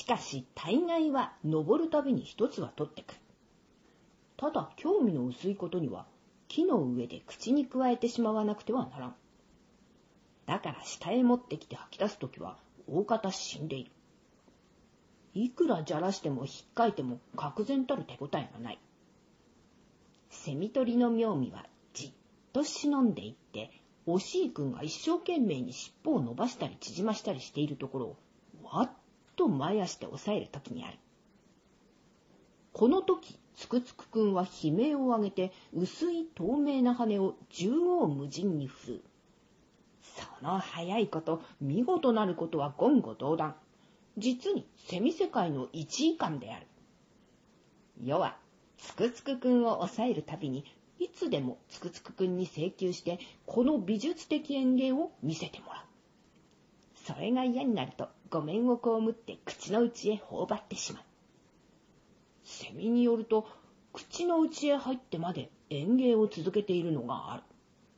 しかし大概は登るたびに一つは取ってくる。ただ興味の薄いことには、木の上で口に加えてしまわなくてはならん。だから下へ持ってきて吐き出すときは大方死んでいる。いくらじゃらしても引っかいても確然たる手応えがない。セミ取りの妙味はじっと忍んでいって、おしい君が一生懸命に尻尾を伸ばしたり縮ましたりしているところをわっと前足で押さえるときにある。このときつくつく君は悲鳴を上げて薄い透明な羽を縦横無尽に振る。その早いこと、見事なることは言語道断。実にセミ世界の一位官である。世はつくつくくんを抑えるたびに、いつでもつくつくくんに請求して、この美術的演芸を見せてもらう。それが嫌になると、御免を被って口の内へ頬張ってしまう。セミによると、口の内へ入ってまで演芸を続けているのがある。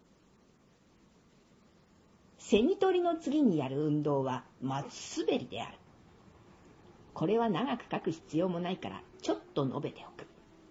セミ取りの次にやる運動は松滑りである。これは長く書く必要もないからちょっと述べておく。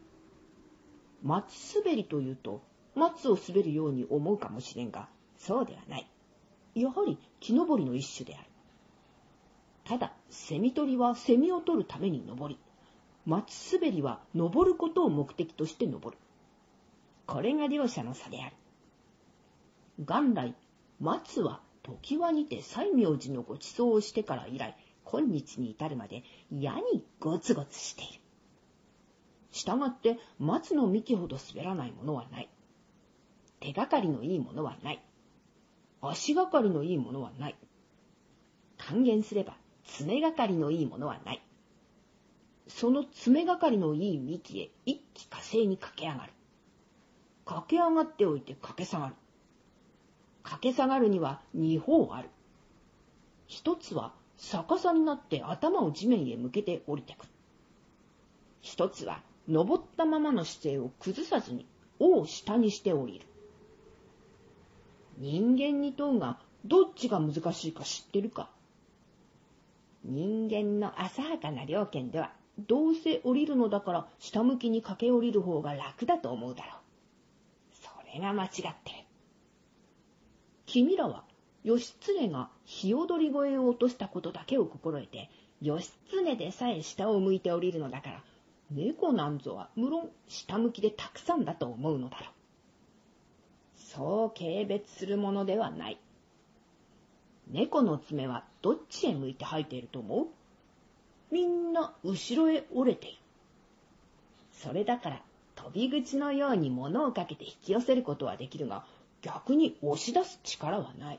松滑りというと松を滑るように思うかもしれんが、そうではない。やはり木登りの一種である。ただセミ取りはセミを取るために登り、松滑りは登ることを目的として登る。これが両者の差である。元来松は常盤にて西明寺のご馳走をしてから以来、今日に至るまでやにゴツゴツしている。したがって松の幹ほど滑らないものはない。手がかりのいいものはない。足がかりのいいものはない。還元すれば爪がかりのいいものはない。その爪がかりのいい幹へ一気火星に駆け上がる。駆け上がっておいて駆け下がる。駆け下がるには二方ある。一つは逆さになって頭を地面へ向けて降りてくる。一つは登ったままの姿勢を崩さずに尾を下にして降りる。人間に問うがどっちが難しいか知ってるか。人間の浅はかな了見では、どうせ降りるのだから下向きに駆け降りる方が楽だと思うだろう。それが間違ってる。君らは義経が日踊り声を落としたことだけを心得て、義経でさえ下を向いて降りるのだから、猫なんぞは無論下向きでたくさんだと思うのだろう。そう軽蔑するものではない。猫の爪はどっちへ向いて生えていると思う？みんな後ろへ折れている。それだから飛び口のように物をかけて引き寄せることはできるが、逆に押し出す力はない。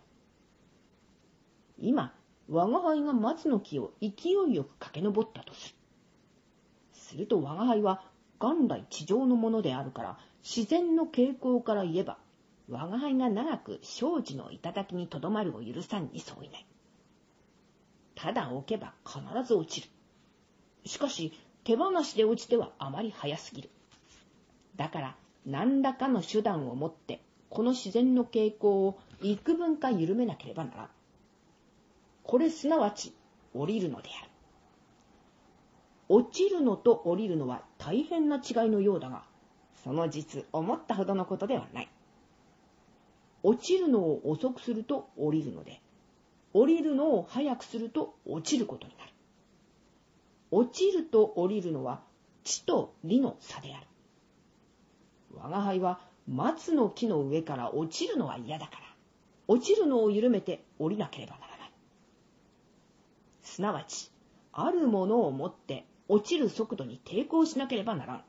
今、我が輩が松の木を勢いよく駆け上ったとする。すると我が輩は元来地上のものであるから、自然の傾向から言えば、我が輩が長く生児の頂にとどまるを許さんに相違ない。ただ置けば必ず落ちる。しかし手放しで落ちてはあまり早すぎる。だから何らかの手段をもってこの自然の傾向を幾分か緩めなければならん。これすなわち降りるのである。落ちるのと降りるのは大変な違いのようだが、その実思ったほどのことではない。落ちるのを遅くすると降りるので、降りるのを早くすると落ちることになる。落ちると降りるのは地と理の差である。我が輩は松の木の上から落ちるのは嫌だから、落ちるのを緩めて降りなければならない。すなわち、あるものをもって落ちる速度に抵抗しなければならん。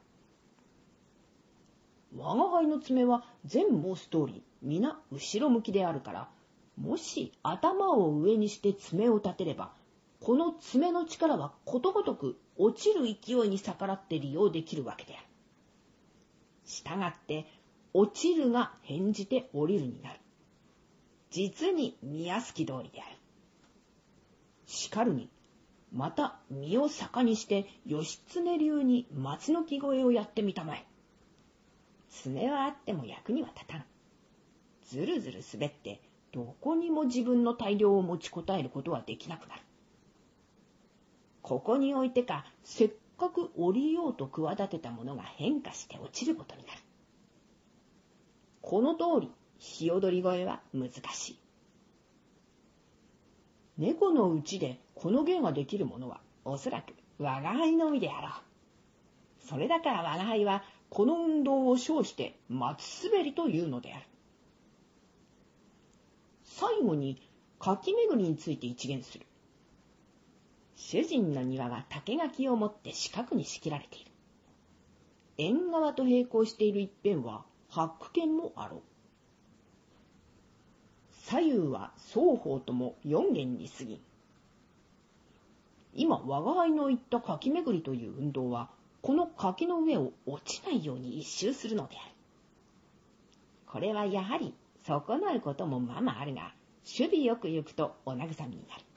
我が輩の爪は前申す通り皆後ろ向きであるから、もし頭を上にして爪を立てれば、この爪の力はことごとく落ちる勢いに逆らって利用できるわけである。したがって落ちるが変じて降りるになる。実に見やすき通りである。しかるにまた身を逆にして義経流に松の木越えをやってみたまえ。爪はあっても役には立たん。ずるずる滑ってどこにも自分の大量を持ちこたえることはできなくなる。 ここに置いてか、せっかく降りようと企てたものが変化して落ちることになる。この通り、鵯越は難しい。猫のうちでこの芸ができるものは、おそらく我が輩のみであろう。それだから我が輩は、この運動を称して松滑りというのである。最後に、柿巡りについて一言する。主人の庭は竹垣をもって四角に仕切られている。縁側と並行している一辺は白剣もあろう。左右は双方とも4弦に過ぎん。今我が輩の言った柿巡りという運動は、この柿の上を落ちないように一周するのである。これはやはり損なうこともままあるが、守備よく行くとお慰みになる。